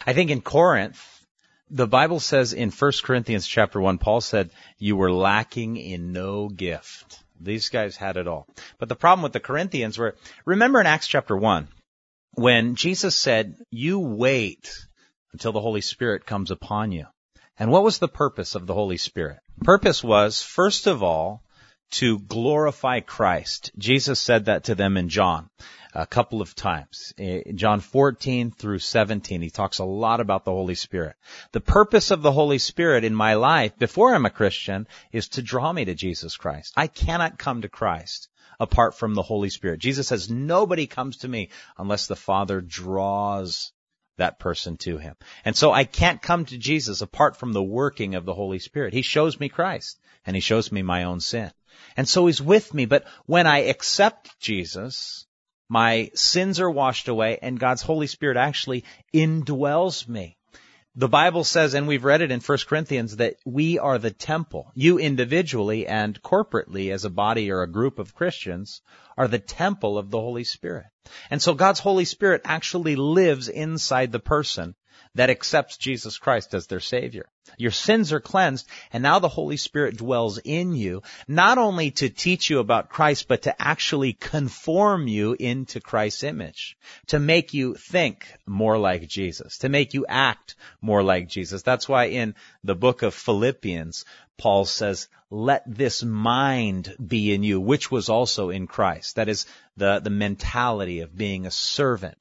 I think in Corinth, the Bible says in 1 Corinthians chapter 1, Paul said, you were lacking in no gift. These guys had it all. But the problem with the Corinthians were, remember in Acts chapter 1, when Jesus said, you wait until the Holy Spirit comes upon you. And what was the purpose of the Holy Spirit? Purpose was, first of all, to glorify Christ. Jesus said that to them in John a couple of times. In John 14 through 17, he talks a lot about the Holy Spirit. The purpose of the Holy Spirit in my life, before I'm a Christian, is to draw me to Jesus Christ. I cannot come to Christ apart from the Holy Spirit. Jesus says, nobody comes to me unless the Father draws that person to him. And so I can't come to Jesus apart from the working of the Holy Spirit. He shows me Christ, and he shows me my own sin. And so he's with me, but when I accept Jesus, my sins are washed away, and God's Holy Spirit actually indwells me. The Bible says, and we've read it in 1 Corinthians, that we are the temple. You individually and corporately as a body or a group of Christians are the temple of the Holy Spirit. And so God's Holy Spirit actually lives inside the person that accepts Jesus Christ as their Savior. Your sins are cleansed, and now the Holy Spirit dwells in you, not only to teach you about Christ, but to actually conform you into Christ's image, to make you think more like Jesus, to make you act more like Jesus. That's why in the book of Philippians, Paul says, let this mind be in you, which was also in Christ. That is the mentality of being a servant,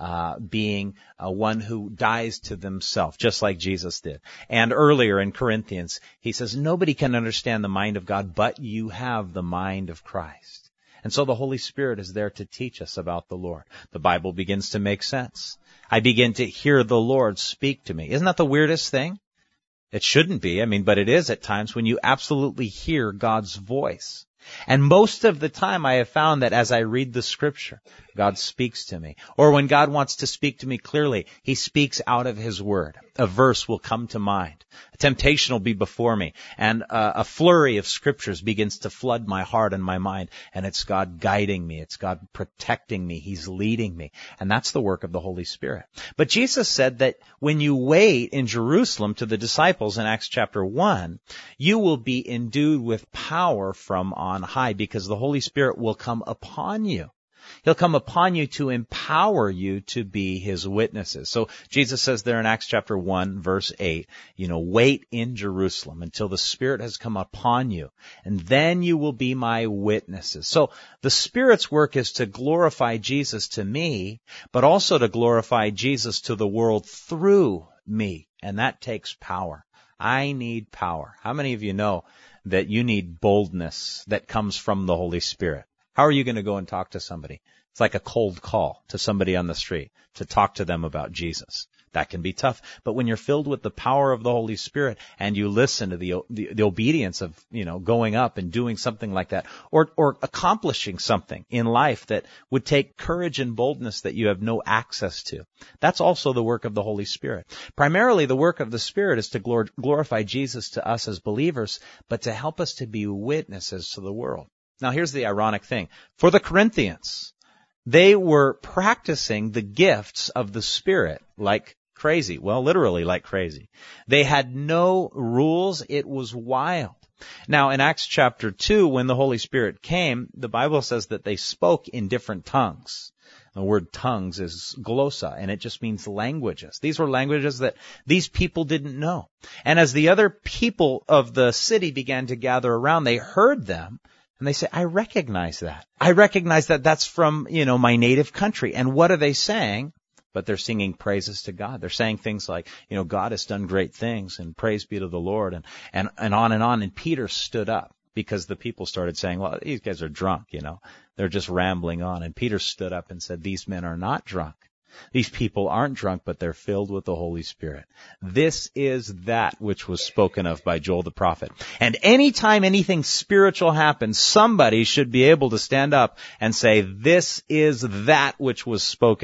being one who dies to themselves, just like Jesus did. And earlier in Corinthians, he says, nobody can understand the mind of God, but you have the mind of Christ. And so the Holy Spirit is there to teach us about the Lord. The Bible begins to make sense. I begin to hear the Lord speak to me. Isn't that the weirdest thing? It shouldn't be, but it is at times when you absolutely hear God's voice. And most of the time I have found that as I read the Scripture, God speaks to me. Or when God wants to speak to me clearly, He speaks out of His Word. A verse will come to mind. A temptation will be before me. And a flurry of Scriptures begins to flood my heart and my mind. And it's God guiding me. It's God protecting me. He's leading me. And that's the work of the Holy Spirit. But Jesus said that when you wait in Jerusalem to the disciples in Acts chapter 1, you will be endued with power from on high, because the Holy Spirit will come upon you. He'll come upon you to empower you to be His witnesses. So Jesus says there in Acts chapter 1, verse 8, wait in Jerusalem until the Spirit has come upon you, and then you will be my witnesses. So the Spirit's work is to glorify Jesus to me, but also to glorify Jesus to the world through me. And that takes power. I need power. How many of you know that you need boldness that comes from the Holy Spirit? How are you going to go and talk to somebody? It's like a cold call to somebody on the street to talk to them about Jesus. That can be tough. But when you're filled with the power of the Holy Spirit and you listen to the obedience of, going up and doing something like that, or accomplishing something in life that would take courage and boldness that you have no access to, that's also the work of the Holy Spirit. Primarily, the work of the Spirit is to glorify Jesus to us as believers, but to help us to be witnesses to the world. Now, here's the ironic thing. For the Corinthians, they were practicing the gifts of the Spirit like crazy. Well, literally like crazy. They had no rules. It was wild. Now, in Acts chapter 2, when the Holy Spirit came, the Bible says that they spoke in different tongues. The word tongues is glossa, and it just means languages. These were languages that these people didn't know. And as the other people of the city began to gather around, they heard them. And they say, I recognize that. I recognize that that's from, my native country. And what are they saying? But they're singing praises to God. They're saying things like, God has done great things, and praise be to the Lord, and on and on. And Peter stood up because the people started saying, well, these guys are drunk, They're just rambling on. And Peter stood up and said, these men are not drunk. These people aren't drunk, but they're filled with the Holy Spirit. This is that which was spoken of by Joel the prophet. And anytime anything spiritual happens, somebody should be able to stand up and say, this is that which was spoken of.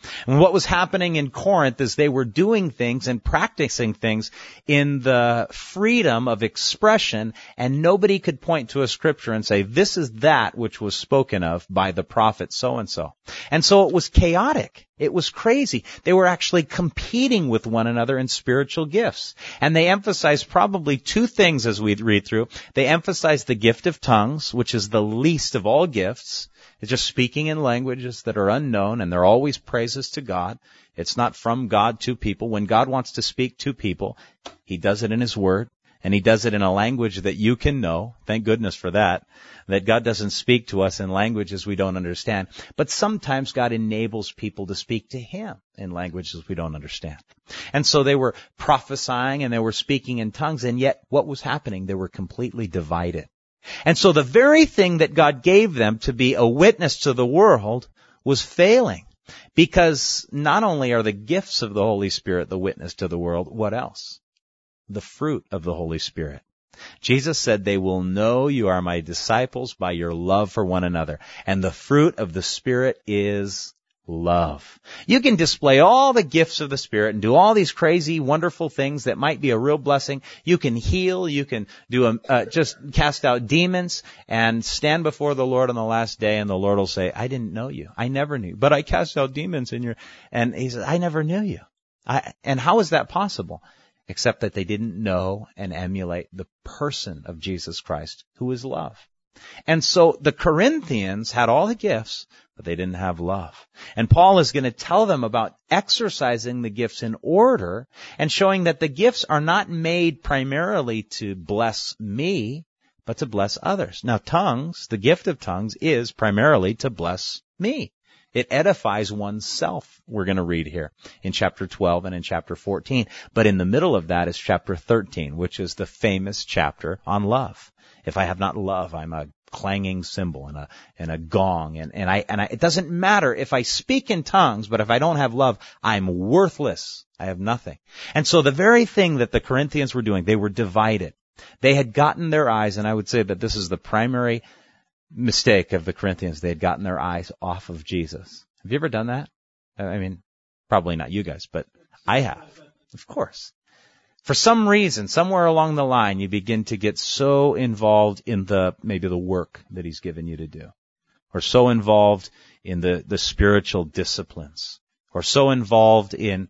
And what was happening in Corinth is they were doing things and practicing things in the freedom of expression, and nobody could point to a scripture and say, this is that which was spoken of by the prophet so-and-so. And so it was chaotic. It was crazy. They were actually competing with one another in spiritual gifts. And they emphasized probably two things as we read through. They emphasized the gift of tongues, which is the least of all gifts. It's just speaking in languages that are unknown, and they're always praises to God. It's not from God to people. When God wants to speak to people, He does it in His Word, and He does it in a language that you can know. Thank goodness for that God doesn't speak to us in languages we don't understand. But sometimes God enables people to speak to Him in languages we don't understand. And so they were prophesying and they were speaking in tongues, and yet what was happening? They were completely divided. And so the very thing that God gave them to be a witness to the world was failing. Because not only are the gifts of the Holy Spirit the witness to the world, what else? The fruit of the Holy Spirit. Jesus said, they will know you are my disciples by your love for one another. And the fruit of the Spirit is love. You can display all the gifts of the Spirit and do all these crazy, wonderful things that might be a real blessing. You can heal. You can do just cast out demons and stand before the Lord on the last day, and the Lord will say, I didn't know you. I never knew you. But I cast out demons in your... And He says, I never knew you. And how is that possible? Except that they didn't know and emulate the person of Jesus Christ, who is love. And so the Corinthians had all the gifts, but they didn't have love. And Paul is going to tell them about exercising the gifts in order and showing that the gifts are not made primarily to bless me, but to bless others. Now, tongues, the gift of tongues, is primarily to bless me. It edifies oneself, we're going to read here in chapter 12 and in chapter 14. But in the middle of that is chapter 13, which is the famous chapter on love. If I have not love, I'm a clanging cymbal and a gong. And it doesn't matter if I speak in tongues, but if I don't have love, I'm worthless. I have nothing. And so the very thing that the Corinthians were doing, they were divided. They had gotten their eyes, and I would say that this is the primary mistake of the Corinthians. They had gotten their eyes off of Jesus. Have you ever done that? I mean, probably not you guys, but I have. Of course. For some reason, somewhere along the line, you begin to get so involved in maybe the work that He's given you to do, or so involved in the spiritual disciplines, or so involved in,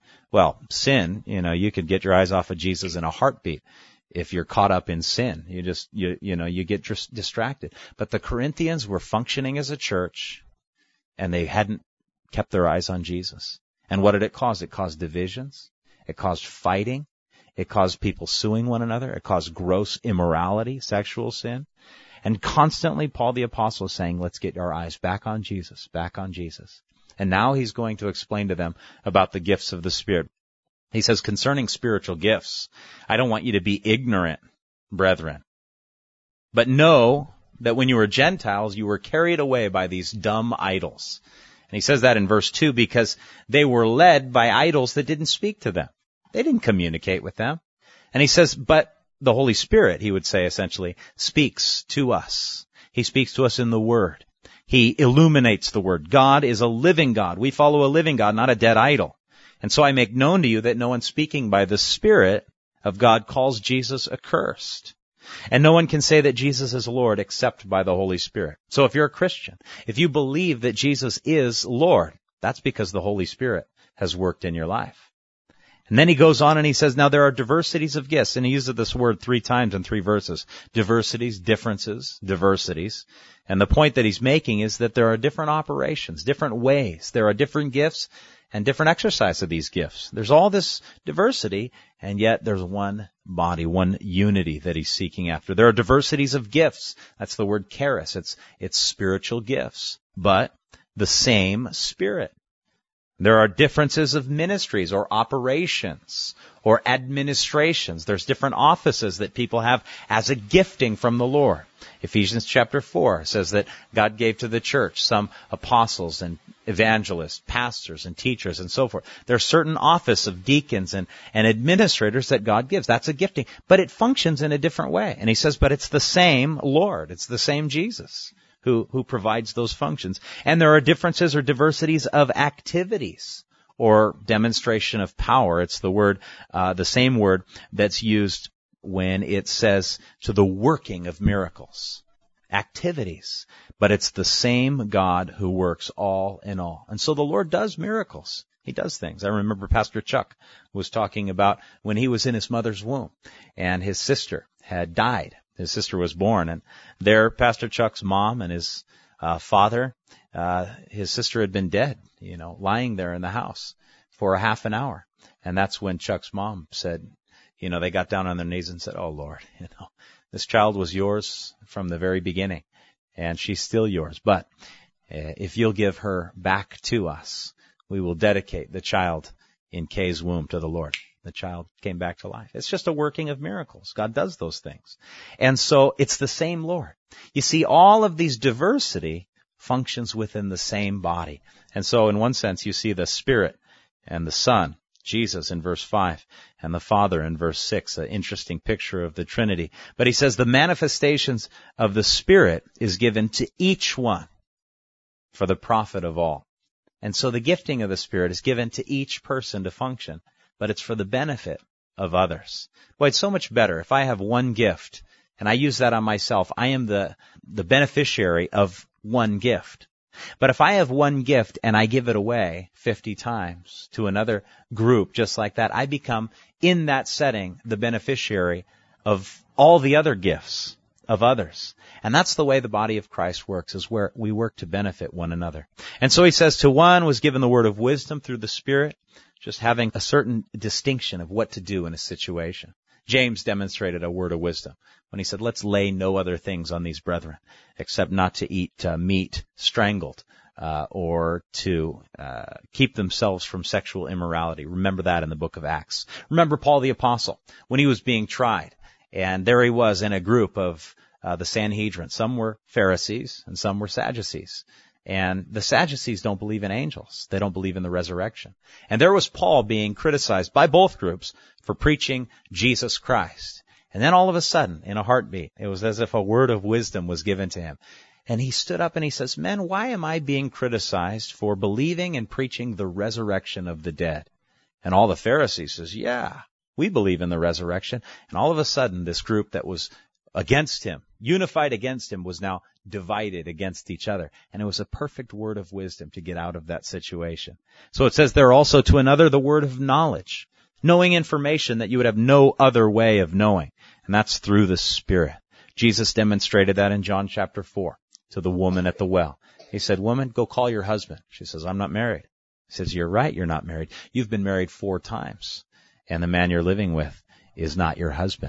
sin. You could get your eyes off of Jesus in a heartbeat. If you're caught up in sin, you get just distracted. But the Corinthians were functioning as a church, and they hadn't kept their eyes on Jesus. And what did it cause? It caused divisions. It caused fighting. It caused people suing one another. It caused gross immorality, sexual sin. And constantly Paul the Apostle is saying, let's get our eyes back on Jesus, back on Jesus. And now he's going to explain to them about the gifts of the Spirit. He says, concerning spiritual gifts, I don't want you to be ignorant, brethren. But know that when you were Gentiles, you were carried away by these dumb idols. And he says that in verse 2 because they were led by idols that didn't speak to them. They didn't communicate with them. And he says, but the Holy Spirit, he would say essentially, speaks to us. He speaks to us in the Word. He illuminates the Word. God is a living God. We follow a living God, not a dead idol. And so I make known to you that no one speaking by the Spirit of God calls Jesus accursed. And no one can say that Jesus is Lord except by the Holy Spirit. So if you're a Christian, if you believe that Jesus is Lord, that's because the Holy Spirit has worked in your life. And then he goes on and he says, now there are diversities of gifts. And he uses this word 3 times in 3 verses. Diversities, differences, diversities. And the point that he's making is that there are different operations, different ways. There are different gifts and different exercise of these gifts. There's all this diversity, and yet there's one body, one unity that he's seeking after. There are diversities of gifts. That's the word charis. It's spiritual gifts, but the same Spirit. There are differences of ministries or operations or administrations. There's different offices that people have as a gifting from the Lord. Ephesians chapter 4 says that God gave to the church some apostles and evangelists, pastors and teachers and so forth. There are certain office of deacons and administrators that God gives. That's a gifting. But it functions in a different way. And he says, but it's the same Lord. It's the same Jesus who provides those functions. And there are differences or diversities of activities or demonstration of power. It's the same word that's used when it says to the working of miracles. Activities. But it's the same God who works all in all. And so the Lord does miracles. He does things. I remember Pastor Chuck was talking about when he was in his mother's womb and his sister had died. His sister was born, and there Pastor Chuck's mom and his father, his sister had been dead, lying there in the house for a half an hour. And that's when Chuck's mom said, they got down on their knees and said, "Oh Lord, this child was yours from the very beginning, and she's still yours. But if you'll give her back to us, we will dedicate the child in Kay's womb to the Lord." The child came back to life. It's just a working of miracles. God does those things. And so it's the same Lord. You see, all of these diversity functions within the same body. And so in one sense, you see the Spirit and the Son, Jesus in verse 5, and the Father in verse 6, an interesting picture of the Trinity. But he says the manifestations of the Spirit is given to each one for the profit of all. And so the gifting of the Spirit is given to each person to function, but it's for the benefit of others. Boy, it's so much better if I have one gift, and I use that on myself. I am the beneficiary of one gift. But if I have one gift and I give it away 50 times to another group just like that, I become, in that setting, the beneficiary of all the other gifts of others. And that's the way the body of Christ works, is where we work to benefit one another. And so he says, to one was given the word of wisdom through the Spirit, just having a certain distinction of what to do in a situation. James demonstrated a word of wisdom when he said, let's lay no other things on these brethren, except not to eat meat strangled, or to keep themselves from sexual immorality. Remember that in the book of Acts. Remember Paul the Apostle, when he was being tried, and there he was in a group of the Sanhedrin. Some were Pharisees and some were Sadducees. And the Sadducees don't believe in angels. They don't believe in the resurrection. And there was Paul being criticized by both groups for preaching Jesus Christ. And then all of a sudden, in a heartbeat, it was as if a word of wisdom was given to him. And he stood up and he says, men, why am I being criticized for believing and preaching the resurrection of the dead? And all the Pharisees says, yeah, we believe in the resurrection. And all of a sudden, this group that was against him, unified against him, was now divided against each other. And it was a perfect word of wisdom to get out of that situation. So it says there also to another the word of knowledge, knowing information that you would have no other way of knowing. And that's through the Spirit. Jesus demonstrated that in John chapter 4 to the woman at the well. He said, woman, go call your husband. She says, I'm not married. He says, you're right, you're not married. You've been married 4 times. And the man you're living with is not your husband.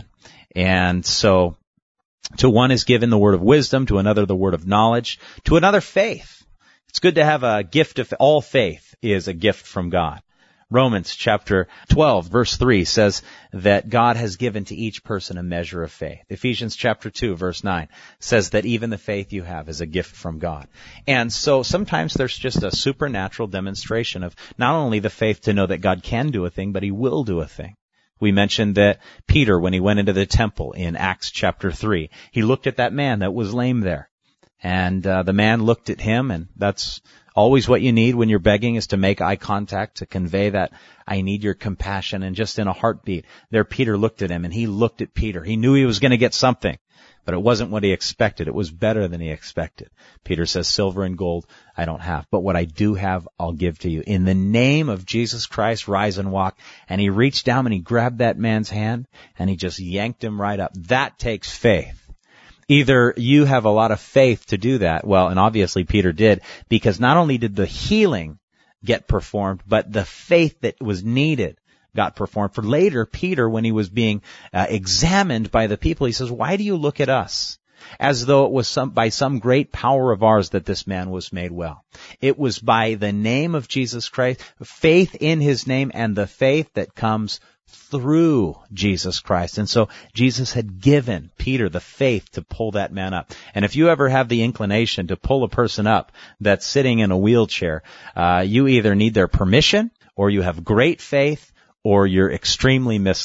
And so to one is given the word of wisdom, to another the word of knowledge, to another faith. It's good to have a gift of all faith is a gift from God. Romans chapter 12 verse 3 says that God has given to each person a measure of faith. Ephesians chapter 2 verse 9 says that even the faith you have is a gift from God. And so sometimes there's just a supernatural demonstration of not only the faith to know that God can do a thing, but He will do a thing. We mentioned that Peter, when he went into the temple in Acts chapter 3, he looked at that man that was lame there. And the man looked at him, and that's always what you need when you're begging, is to make eye contact, to convey that I need your compassion. And just in a heartbeat, there Peter looked at him, and he looked at Peter. He knew he was going to get something, but it wasn't what he expected. It was better than he expected. Peter says, silver and gold I don't have, but what I do have I'll give to you. In the name of Jesus Christ, rise and walk. And he reached down and he grabbed that man's hand, and he just yanked him right up. That takes faith. Either you have a lot of faith to do that, well, and obviously Peter did, because not only did the healing get performed, but the faith that was needed got performed. For later, Peter, when he was being examined by the people, he says, why do you look at us? As though it was by some great power of ours that this man was made well. It was by the name of Jesus Christ, faith in His name, and the faith that comes through Jesus Christ. And so Jesus had given Peter the faith to pull that man up. And if you ever have the inclination to pull a person up that's sitting in a wheelchair, you either need their permission, or you have great faith, or you're extremely misled.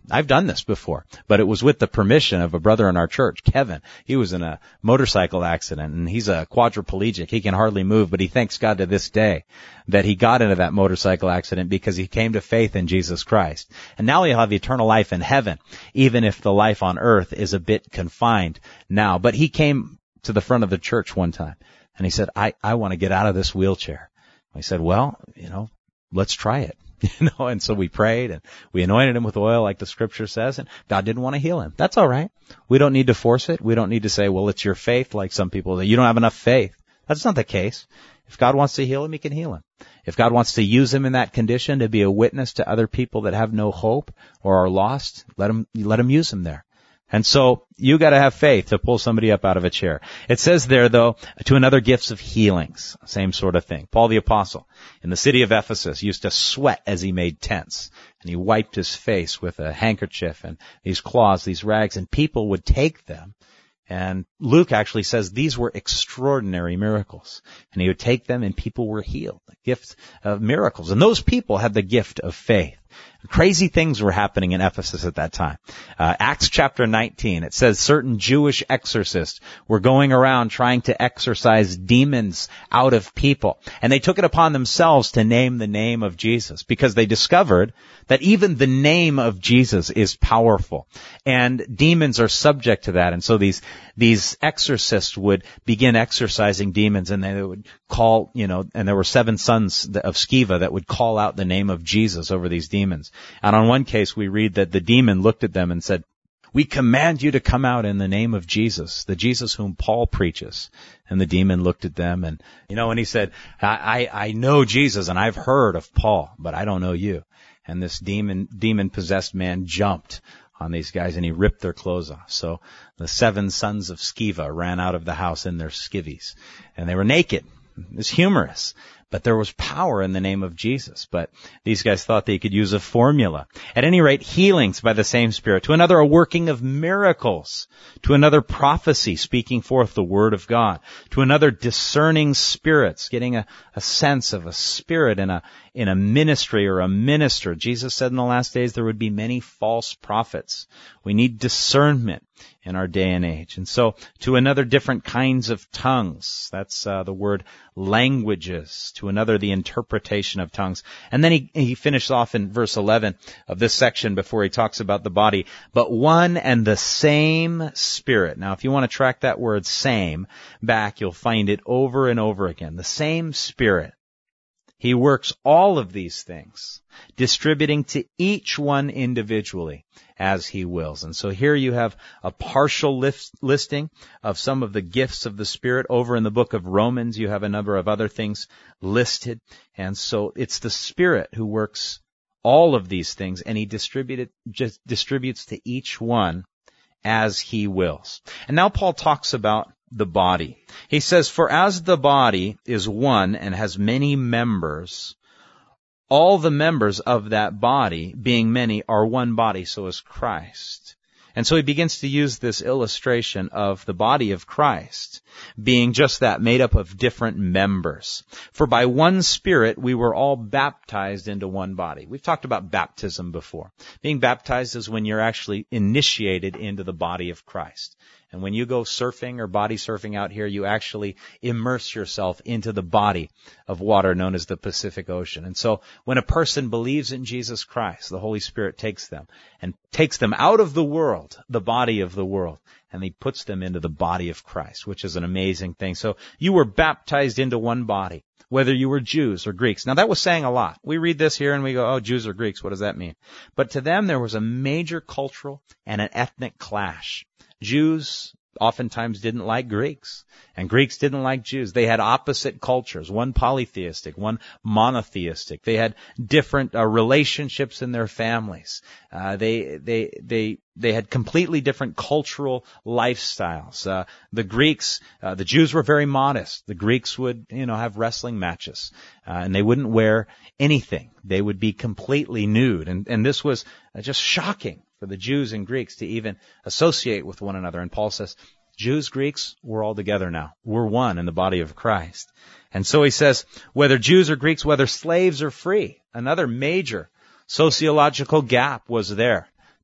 I've done this before, but it was with the permission of a brother in our church, Kevin. He was in a motorcycle accident, and he's a quadriplegic. He can hardly move, but he thanks God to this day that he got into that motorcycle accident because he came to faith in Jesus Christ. And now he'll have eternal life in heaven, even if the life on earth is a bit confined now. But he came to the front of the church one time, and he said, I want to get out of this wheelchair. I said, well, let's try it. And so we prayed and we anointed him with oil like the scripture says, and God didn't want to heal him. That's all right. We don't need to force it. We don't need to say, well, it's your faith, like some people that you don't have enough faith. That's not the case. If God wants to heal him, he can heal him. If God wants to use him in that condition to be a witness to other people that have no hope or are lost, let him use him there. And so you got to have faith to pull somebody up out of a chair. It says there, though, to another gifts of healings. Same sort of thing. Paul the Apostle in the city of Ephesus used to sweat as he made tents. And he wiped his face with a handkerchief and these cloths, these rags, and people would take them. And Luke actually says these were extraordinary miracles. And he would take them and people were healed. The gift of miracles. And those people had the gift of faith. Crazy things were happening in Ephesus at that time. Acts chapter 19, it says certain Jewish exorcists were going around trying to exorcise demons out of people. And they took it upon themselves to name the name of Jesus because they discovered that even the name of Jesus is powerful. And demons are subject to that. And so these exorcists would begin exorcising demons, and they would call, and there were 7 sons of Sceva that would call out the name of Jesus over these demons. And on one case we read that the demon looked at them and said, "We command you to come out in the name of Jesus, the Jesus whom Paul preaches." And the demon looked at them and he said, I know Jesus and I've heard of Paul, but I don't know you. And this demon-possessed man jumped on these guys and he ripped their clothes off. So the 7 sons of Sceva ran out of the house in their skivvies and they were naked. It was humorous. But there was power in the name of Jesus. But these guys thought they could use a formula. At any rate, healings by the same Spirit. To another, a working of miracles. To another, prophecy, speaking forth the Word of God. To another, discerning spirits, getting a sense of a spirit in a ministry or a minister. Jesus said in the last days there would be many false prophets. We need discernment in our day and age. And so, to another, different kinds of tongues. That's the word languages. To another, the interpretation of tongues. And then he finishes off in verse 11 of this section before he talks about the body. But one and the same Spirit. Now, if you want to track that word same back, you'll find it over and over again. The same Spirit. He works all of these things, distributing to each one individually as he wills. And so here you have a partial listing of some of the gifts of the Spirit. Over in the book of Romans, you have a number of other things listed. And so it's the Spirit who works all of these things, and he distributes to each one as he wills. And now Paul talks about the body. He says, "For as the body is one and has many members, all the members of that body, being many, are one body, so is Christ." And so he begins to use this illustration of the body of Christ being just that, made up of different members. "For by one Spirit we were all baptized into one body." We've talked about baptism before. Being baptized is when you're actually initiated into the body of Christ. And when you go surfing or body surfing out here, you actually immerse yourself into the body of water known as the Pacific Ocean. And so when a person believes in Jesus Christ, the Holy Spirit takes them out of the world, the body of the world, and he puts them into the body of Christ, which is an amazing thing. So you were baptized into one body, whether you were Jews or Greeks. Now that was saying a lot. We read this here and we go, oh, Jews or Greeks, what does that mean? But to them there was a major cultural and an ethnic clash. Jews oftentimes didn't like Greeks, and Greeks didn't like Jews. They had opposite cultures, one polytheistic, one monotheistic. They had different relationships in their families. They had completely different cultural lifestyles. The Greeks, the Jews were very modest. The Greeks would, have wrestling matches, and they wouldn't wear anything. They would be completely nude, and this was just shocking for the Jews and Greeks to even associate with one another. And Paul says, Jews, Greeks, we're all together now. We're one in the body of Christ. And so he says, whether Jews or Greeks, whether slaves or free, another major sociological gap was there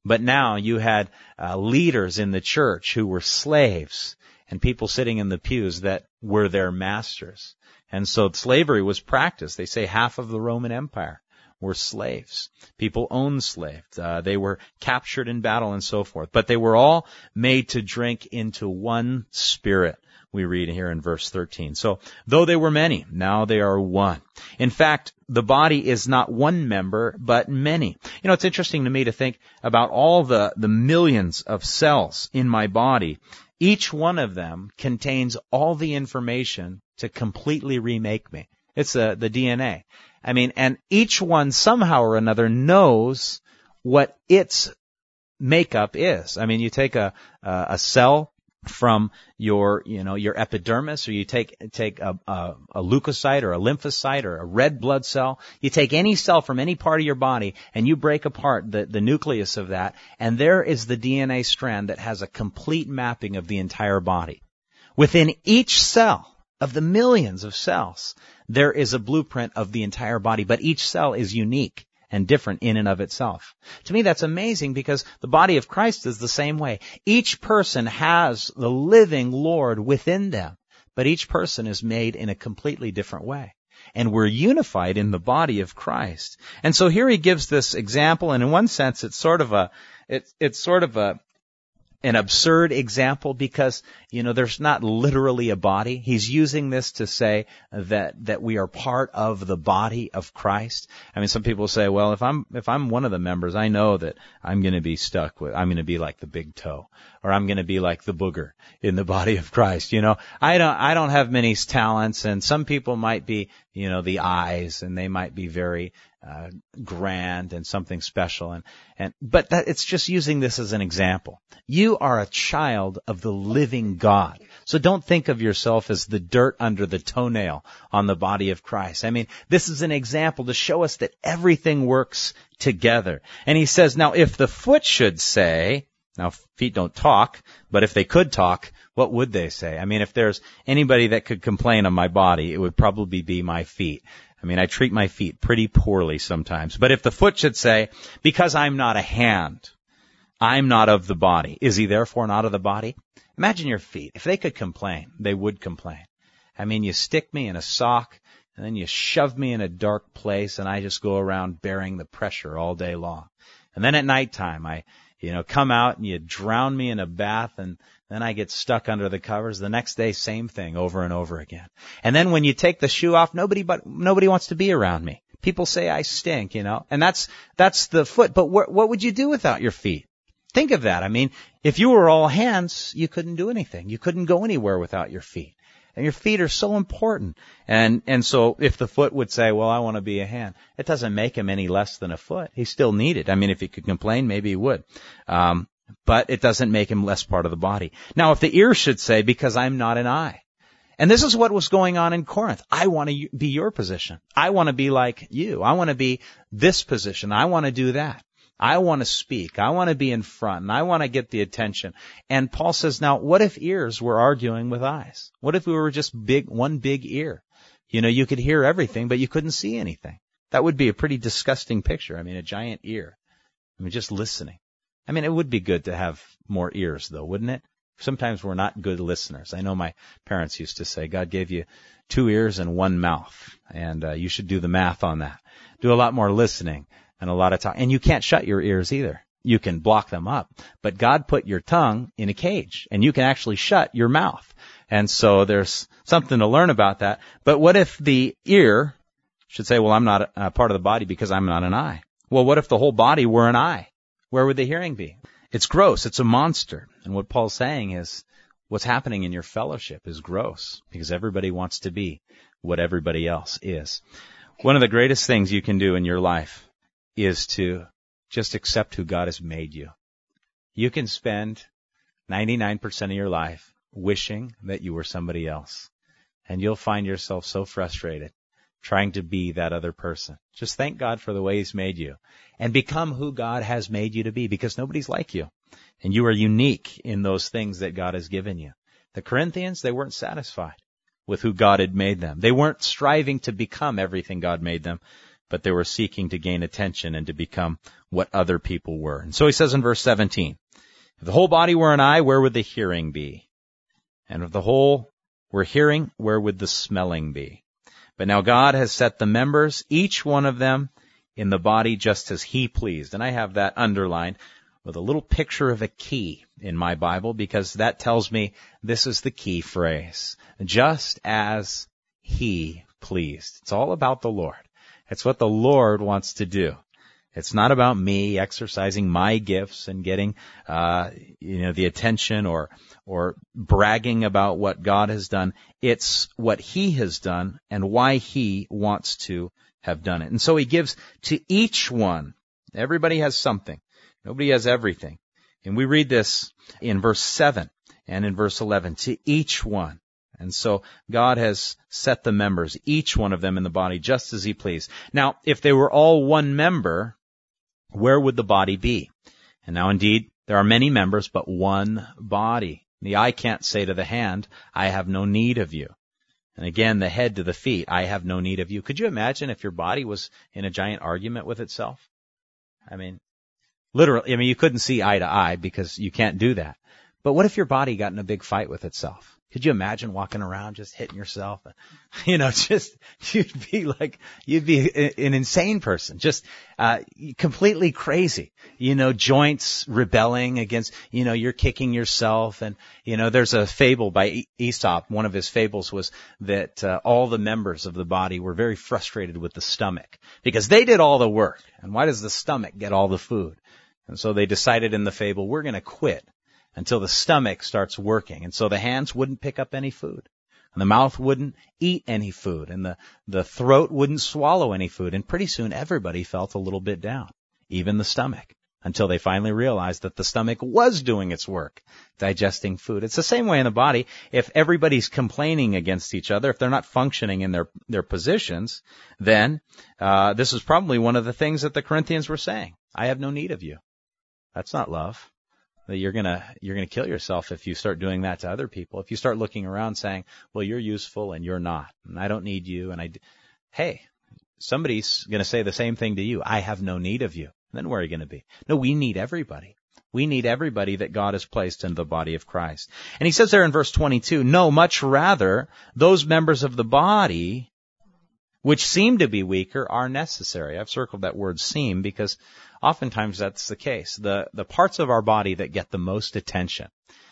But now you had leaders in the church who were slaves and people sitting in the pews that were their masters. And so slavery was practiced. They say half of the Roman Empire were slaves. People owned slaves. They were captured in battle and so forth. But they were all made to drink into one spirit, we read here in verse 13. So, though they were many, now they are one. In fact, the body is not one member, but many. You know, it's interesting to me to think about all the millions of cells in my body. Each one of them contains all the information to completely remake me. It's the DNA. I mean, and each one somehow or another knows what its makeup is. I mean, you take a cell from your epidermis, or you take a leukocyte or a lymphocyte or a red blood cell. You take any cell from any part of your body and you break apart the nucleus of that, and there is the DNA strand that has a complete mapping of the entire body. Within each cell of the millions of cells, there is a blueprint of the entire body, but each cell is unique and different in and of itself. To me, that's amazing, because the body of Christ is the same way. Each person has the living Lord within them, but each person is made in a completely different way. And we're unified in the body of Christ. And so here he gives this example, and in one sense, it's sort of an absurd example, because, there's not literally a body. He's using this to say that we are part of the body of Christ. I mean, some people say, well, if I'm one of the members, I know that I'm going to be I'm going to be like the big toe, or I'm going to be like the booger in the body of Christ. I don't have many talents, and some people might be, the eyes, and they might be very grand and something special, but it's just using this as an example. You are a child of the living God. So don't think of yourself as the dirt under the toenail on the body of Christ. I mean, this is an example to show us that everything works together. And he says, now if the foot should say, now feet don't talk, but if they could talk, what would they say? I mean, if there's anybody that could complain on my body, it would probably be my feet. I mean, I treat my feet pretty poorly sometimes. But if the foot should say, because I'm not a hand, I'm not of the body, is he therefore not of the body? Imagine your feet. If they could complain, they would complain. I mean, you stick me in a sock, and then you shove me in a dark place, and I just go around bearing the pressure all day long. And then at nighttime, I come out and you drown me in a bath, and then I get stuck under the covers. The next day, same thing over and over again. And then when you take the shoe off, nobody wants to be around me. People say I stink, and that's the foot. But what would you do without your feet? Think of that. I mean, if you were all hands, you couldn't do anything. You couldn't go anywhere without your feet. And your feet are so important. And so if the foot would say, well, I want to be a hand, it doesn't make him any less than a foot. He's still needed. I mean, if he could complain, maybe he would. But it doesn't make him less part of the body. Now, if the ear should say, because I'm not an eye. And this is what was going on in Corinth. I want to be your position. I want to be like you. I want to be this position. I want to do that. I want to speak. I want to be in front, and I want to get the attention. And Paul says, now, what if ears were arguing with eyes? What if we were just one big ear? You could hear everything, but you couldn't see anything. That would be a pretty disgusting picture. I mean, a giant ear. I mean, just listening. I mean, it would be good to have more ears, though, wouldn't it? Sometimes we're not good listeners. I know my parents used to say, God gave you 2 ears and 1 mouth, and you should do the math on that. Do a lot more listening. And a lot of talk. And you can't shut your ears either. You can block them up. But God put your tongue in a cage, and you can actually shut your mouth. And so there's something to learn about that. But what if the ear should say, well, I'm not a part of the body because I'm not an eye? Well, what if the whole body were an eye? Where would the hearing be? It's gross. It's a monster. And what Paul's saying is what's happening in your fellowship is gross, because everybody wants to be what everybody else is. One of the greatest things you can do in your life is to just accept who God has made you. You can spend 99% of your life wishing that you were somebody else, and you'll find yourself so frustrated trying to be that other person. Just thank God for the way He's made you, and become who God has made you to be, because nobody's like you, and you are unique in those things that God has given you. The Corinthians, they weren't satisfied with who God had made them. They weren't striving to become everything God made them. but they were seeking to gain attention and to become what other people were. And so he says in verse 17, if the whole body were an eye, where would the hearing be? And if the whole were hearing, where would the smelling be? But now God has set the members, each one of them, in the body just as he pleased. And I have that underlined with a little picture of a key in my Bible, because that tells me this is the key phrase. Just as he pleased. It's all about the Lord. It's what the Lord wants to do. It's not about me exercising my gifts and getting, the attention or bragging about what God has done. It's what he has done and why he wants to have done it. And so he gives to each one. Everybody has something. Nobody has everything. And we read this in verse 7 and in verse 11, to each one. And so God has set the members, each one of them in the body, just as he pleased. Now, if they were all one member, where would the body be? And now, indeed, there are many members, but one body. The eye can't say to the hand, I have no need of you. And again, the head to the feet, I have no need of you. Could you imagine if your body was in a giant argument with itself? I mean, literally, you couldn't see eye to eye because you can't do that. But what if your body got in a big fight with itself? Could you imagine walking around just hitting yourself? You'd be an insane person, just completely crazy. Joints rebelling against, you're kicking yourself. And, there's a fable by Aesop. One of his fables was that all the members of the body were very frustrated with the stomach because they did all the work. And why does the stomach get all the food? And so they decided in the fable, we're going to quit until the stomach starts working. And so the hands wouldn't pick up any food. And the mouth wouldn't eat any food. And the throat wouldn't swallow any food. And pretty soon everybody felt a little bit down, even the stomach, until they finally realized that the stomach was doing its work, digesting food. It's the same way in the body. If everybody's complaining against each other, if they're not functioning in their positions, then this is probably one of the things that the Corinthians were saying. I have no need of you. That's not love. You're gonna kill yourself if you start doing that to other people. If you start looking around saying, well, you're useful and you're not, and I don't need you, hey, somebody's gonna say the same thing to you. I have no need of you. Then where are you gonna be? No, we need everybody. We need everybody that God has placed in the body of Christ. And he says there in verse 22, no, much rather, those members of the body which seem to be weaker are necessary. I've circled that word seem because oftentimes that's the case. The parts of our body that get the most attention,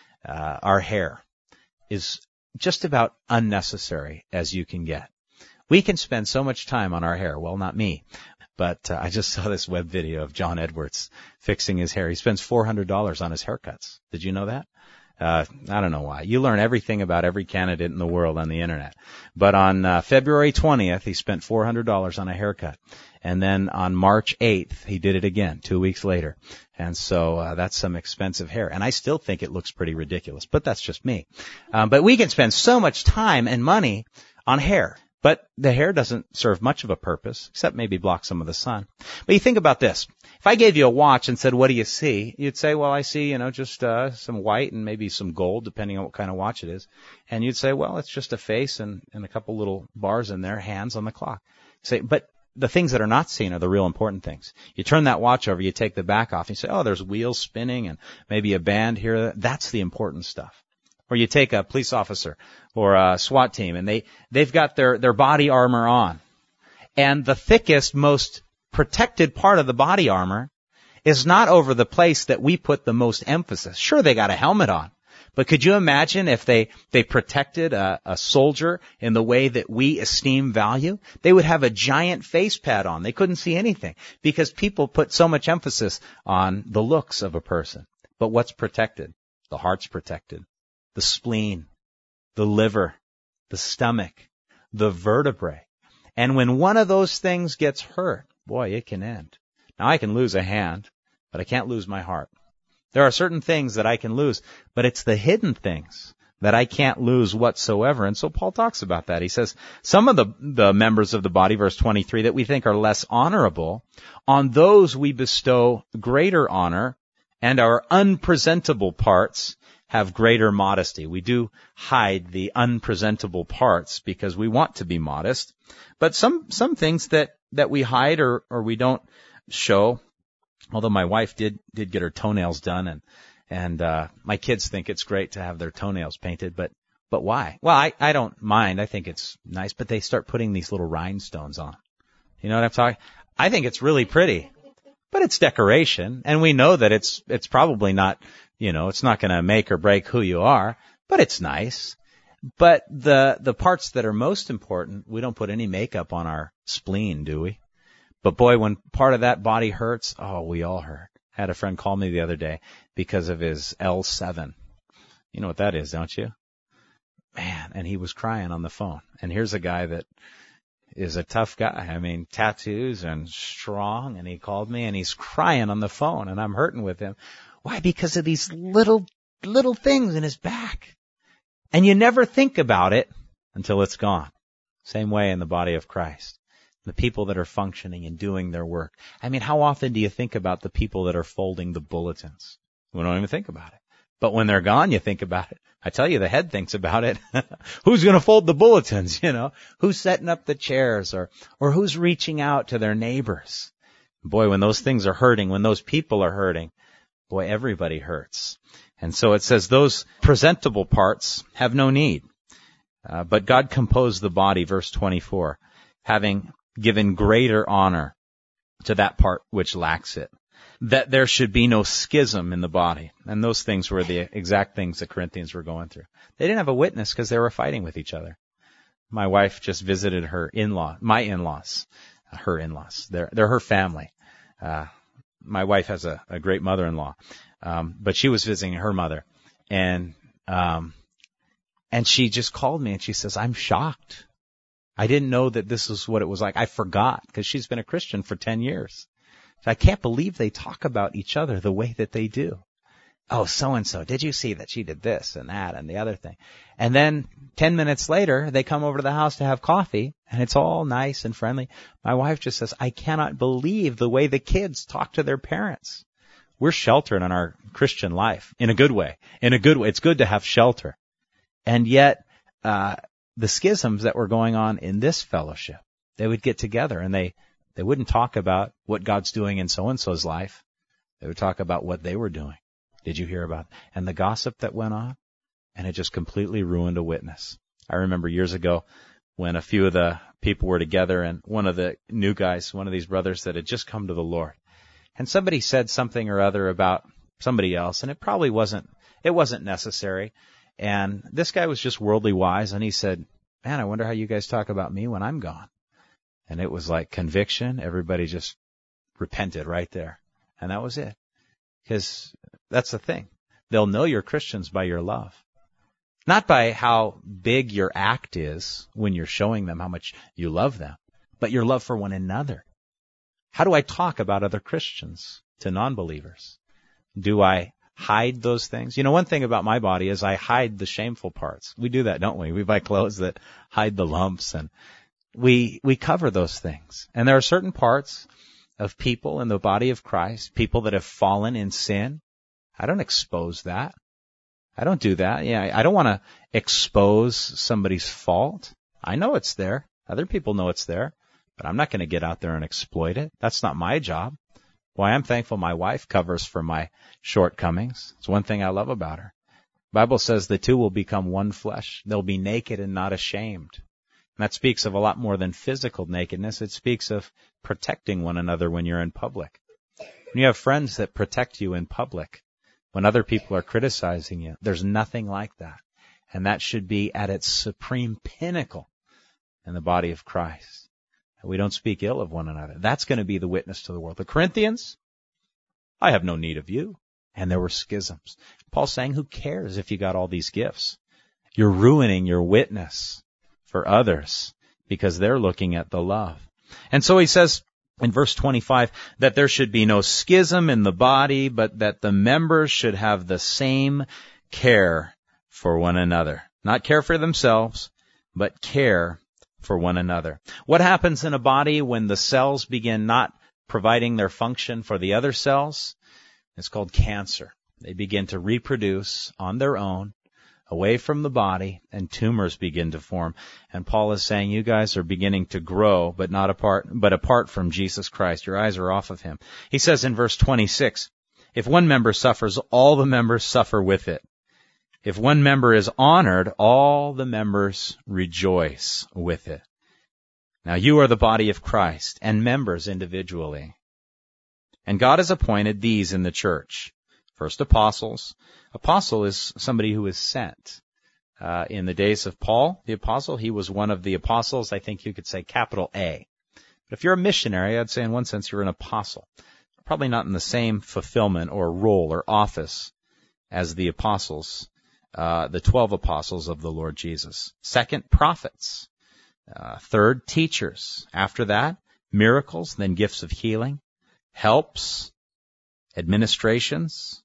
our hair, is just about unnecessary as you can get. We can spend so much time on our hair. Well, not me, but I just saw this web video of John Edwards fixing his hair. He spends $400 on his haircuts. Did you know that? I don't know why. You learn everything about every candidate in the world on the internet. But on February 20th, he spent $400 on a haircut. And then on March 8th, he did it again, 2 weeks later. And so that's some expensive hair. And I still think it looks pretty ridiculous, but that's just me. But we can spend so much time and money on hair. But the hair doesn't serve much of a purpose, except maybe block some of the sun. But you think about this. If I gave you a watch and said, what do you see? You'd say, well, I see, just some white and maybe some gold, depending on what kind of watch it is. And you'd say, well, it's just a face and a couple little bars in there, hands on the clock. Say, but the things that are not seen are the real important things. You turn that watch over, you take the back off, and you say, oh, there's wheels spinning and maybe a band here. That's the important stuff. Or you take a police officer or a SWAT team and they've got their body armor on. And the thickest, most protected part of the body armor is not over the place that we put the most emphasis. Sure, they got a helmet on. But could you imagine if they protected a soldier in the way that we esteem value? They would have a giant face pad on. They couldn't see anything because people put so much emphasis on the looks of a person. But what's protected? The heart's protected. The spleen, the liver, the stomach, the vertebrae. And when one of those things gets hurt, boy, it can end. Now, I can lose a hand, but I can't lose my heart. There are certain things that I can lose, but it's the hidden things that I can't lose whatsoever. And so Paul talks about that. He says, some of the members of the body, verse 23, that we think are less honorable, on those we bestow greater honor, and our unpresentable parts have greater modesty. We do hide the unpresentable parts because we want to be modest. But some things that we hide or we don't show, although my wife did get her toenails done and my kids think it's great to have their toenails painted, but why? Well, I don't mind. I think it's nice, but they start putting these little rhinestones on. You know what I'm talking? I think it's really pretty, but it's decoration, and we know that it's probably not, it's not going to make or break who you are, but it's nice. But the parts that are most important, we don't put any makeup on our spleen, do we? But boy, when part of that body hurts, we all hurt. I had a friend call me the other day because of his L7. You know what that is, don't you? Man, and he was crying on the phone. And here's a guy that is a tough guy. I mean, tattoos and strong, and he called me and he's crying on the phone and I'm hurting with him. Why? Because of these little things in his back. And you never think about it until it's gone. Same way in the body of Christ. The people that are functioning and doing their work. I mean, how often do you think about the people that are folding the bulletins? We don't even think about it. But when they're gone, you think about it. I tell you, the head thinks about it. Who's going to fold the bulletins, Who's setting up the chairs or who's reaching out to their neighbors? Boy, when those things are hurting, when those people are hurting, boy, everybody hurts. And so it says those presentable parts have no need. But God composed the body, verse 24, having given greater honor to that part which lacks it, that there should be no schism in the body. And those things were the exact things the Corinthians were going through. They didn't have a witness because they were fighting with each other. My wife just visited her my in-laws, her in-laws. They're her family. My wife has a great mother-in-law, but she was visiting her mother, and she just called me and she says, "I'm shocked. I didn't know that this is what it was like. I forgot," because she's been a Christian for 10 years. I can't believe they talk about each other the way that they do. Oh, so-and-so, did you see that she did this and that and the other thing? And then 10 minutes later, they come over to the house to have coffee, and it's all nice and friendly. My wife just says, "I cannot believe the way the kids talk to their parents." We're sheltered in our Christian life, in a good way. In a good way. It's good to have shelter. And yet, the schisms that were going on in this fellowship, they would get together and they wouldn't talk about what God's doing in so-and-so's life. They would talk about what they were doing. Did you hear about it? And the gossip that went on, and it just completely ruined a witness. I remember years ago when a few of the people were together, and one of the new guys, one of these brothers that had just come to the Lord, and somebody said something or other about somebody else, and it probably wasn't necessary. And this guy was just worldly wise, and he said, "Man, I wonder how you guys talk about me when I'm gone." And it was like conviction. Everybody just repented right there. And that was it. Because that's the thing. They'll know you're Christians by your love. Not by how big your act is when you're showing them how much you love them, but your love for one another. How do I talk about other Christians to non-believers? Do I hide those things? One thing about my body is I hide the shameful parts. We do that, don't we? We buy clothes that hide the lumps, and we cover those things. And there are certain parts of people in the body of Christ, people that have fallen in sin. I don't expose that. I don't do that. I don't want to expose somebody's fault. I know it's there. Other people know it's there. But I'm not going to get out there and exploit it. That's not my job. Why, I'm thankful my wife covers for my shortcomings. It's one thing I love about her. The Bible says the two will become one flesh. They'll be naked and not ashamed. And that speaks of a lot more than physical nakedness. It speaks of protecting one another when you're in public. When you have friends that protect you in public, when other people are criticizing you, there's nothing like that. And that should be at its supreme pinnacle in the body of Christ. We don't speak ill of one another. That's going to be the witness to the world. The Corinthians, "I have no need of you." And there were schisms. Paul's saying, who cares if you got all these gifts? You're ruining your witness for others because they're looking at the love. And so he says in verse 25 that there should be no schism in the body, but that the members should have the same care for one another. Not care for themselves, but care for one another. What happens in a body when the cells begin not providing their function for the other cells? It's called cancer. They begin to reproduce on their own, away from the body, and tumors begin to form. And Paul is saying, you guys are beginning to grow, but apart from Jesus Christ. Your eyes are off of him. He says in verse 26, if one member suffers, all the members suffer with it. If one member is honored, all the members rejoice with it. Now you are the body of Christ, and members individually. And God has appointed these in the church. First, apostles. Apostle is somebody who is sent. In the days of Paul, the apostle, he was one of the apostles, I think you could say capital A. But if you're a missionary, I'd say in one sense you're an apostle. Probably not in the same fulfillment or role or office as the apostles, the 12 apostles of the Lord Jesus. Second, prophets. Third, teachers. After that, miracles, then gifts of healing, helps, administrations,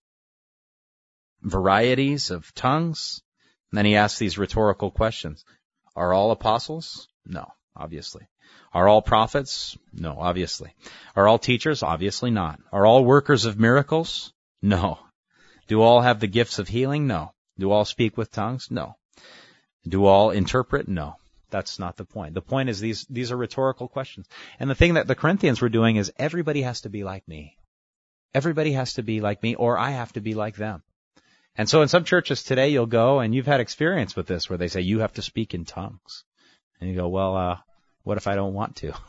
varieties of tongues. And then he asks these rhetorical questions. Are all apostles? No, obviously. Are all prophets? No, obviously. Are all teachers? Obviously not. Are all workers of miracles? No. Do all have the gifts of healing? No. Do all speak with tongues? No. Do all interpret? No. That's not the point. The point is these are rhetorical questions. And the thing that the Corinthians were doing is everybody has to be like me. Everybody has to be like me, or I have to be like them. And so in some churches today you'll go, and you've had experience with this, where they say you have to speak in tongues. And you go, well, what if I don't want to?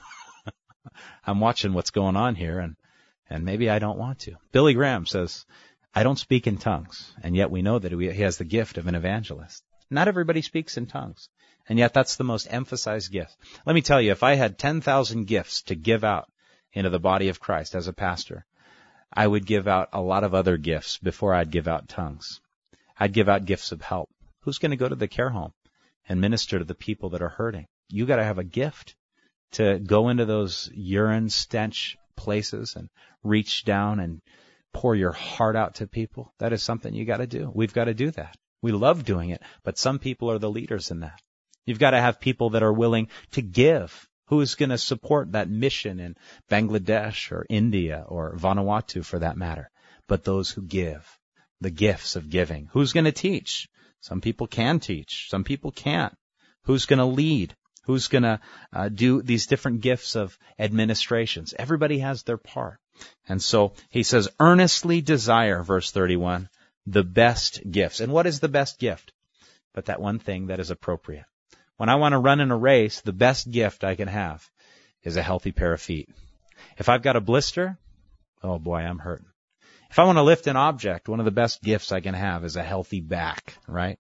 I'm watching what's going on here, and maybe I don't want to. Billy Graham says, I don't speak in tongues, and yet we know that he has the gift of an evangelist. Not everybody speaks in tongues, and yet that's the most emphasized gift. Let me tell you, if I had 10,000 gifts to give out into the body of Christ as a pastor, I would give out a lot of other gifts before I'd give out tongues. I'd give out gifts of help. Who's going to go to the care home and minister to the people that are hurting? You got to have a gift to go into those urine stench places and reach down and pour your heart out to people. That is something you got to do. We've got to do that. We love doing it, but some people are the leaders in that. You've got to have people that are willing to give. Who is going to support that mission in Bangladesh or India or Vanuatu for that matter? But those who give, the gifts of giving. Who's going to teach? Some people can teach. Some people can't. Who's going to lead? Who's going to do these different gifts of administrations? Everybody has their part. And so he says, earnestly desire, verse 31, the best gifts. And what is the best gift? But that one thing that is appropriate. When I want to run in a race, the best gift I can have is a healthy pair of feet. If I've got a blister, oh boy, I'm hurting. If I want to lift an object, one of the best gifts I can have is a healthy back, right?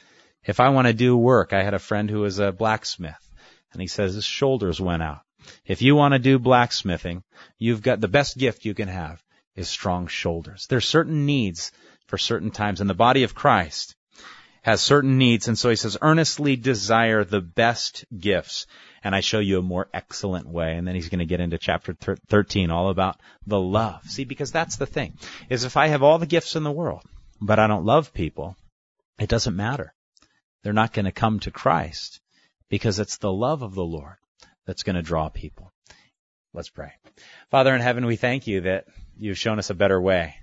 If I want to do work, I had a friend who was a blacksmith, and he says his shoulders went out. If you want to do blacksmithing, you've got the best gift you can have is strong shoulders. There's certain needs for certain times, and the body of Christ has certain needs, and so he says, earnestly desire the best gifts, and I show you a more excellent way. And then he's going to get into chapter 13, all about the love. See, because that's the thing, is if I have all the gifts in the world, but I don't love people, it doesn't matter. They're not going to come to Christ, because it's the love of the Lord that's going to draw people. Let's pray. Father in heaven, we thank you that you've shown us a better way.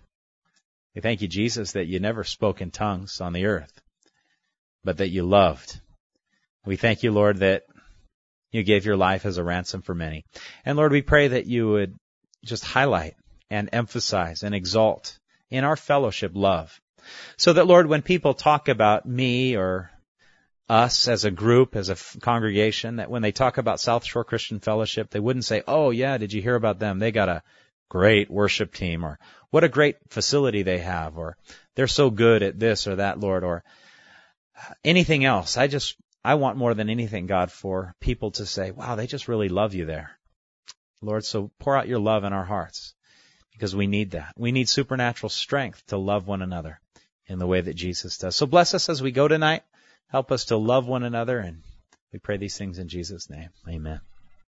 We thank you, Jesus, that you never spoke in tongues on the earth, but that you loved. We thank you, Lord, that you gave your life as a ransom for many. And Lord, we pray that you would just highlight and emphasize and exalt in our fellowship love. So that, Lord, when people talk about me or us as a group, as a congregation, that when they talk about South Shore Christian Fellowship, they wouldn't say, oh yeah, did you hear about them? They got a great worship team, or what a great facility they have, or they're so good at this or that, Lord, or anything else. I want more than anything, God, for people to say, wow, they just really love you there. Lord, so pour out your love in our hearts, because we need that. We need supernatural strength to love one another in the way that Jesus does. So bless us as we go tonight. Help us to love one another, and we pray these things in Jesus' name. Amen.